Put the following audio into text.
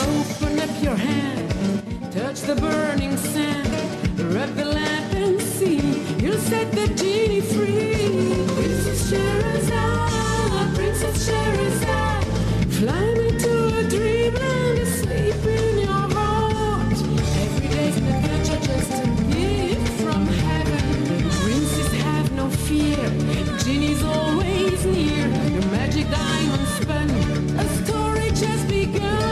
Open up your hand, touch the burning sand, rub the lamp and see, you'll set the genie free. Princess Sherazade, Princess Sherazade, fly me to a dreamland asleep in your heart. Every day's an adventure, just a gift from heaven. Princes have no fear, genie's always near. Your magic diamond spun, a story just begun.